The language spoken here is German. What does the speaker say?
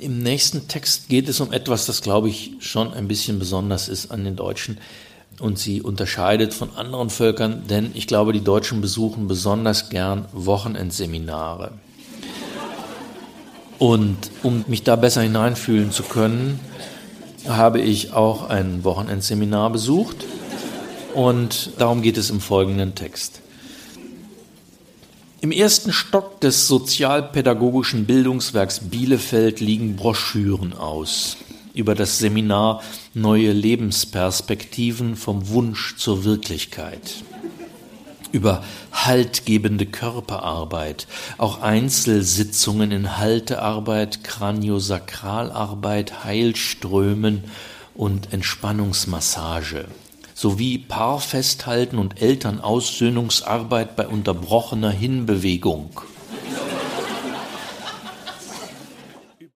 Im nächsten Text geht es um etwas, das, glaube ich, schon ein bisschen besonders ist an den Deutschen und sie unterscheidet von anderen Völkern, denn ich glaube, die Deutschen besuchen besonders gern Wochenendseminare. Und um mich da besser hineinfühlen zu können, habe ich auch ein Wochenendseminar besucht und darum geht es im folgenden Text. Im ersten Stock des Sozialpädagogischen Bildungswerks Bielefeld liegen Broschüren aus über das Seminar Neue Lebensperspektiven vom Wunsch zur Wirklichkeit, über haltgebende Körperarbeit, auch Einzelsitzungen in Haltearbeit, Kraniosakralarbeit, Heilströmen und Entspannungsmassage, sowie Paarfesthalten und Elternaussöhnungsarbeit bei unterbrochener Hinbewegung.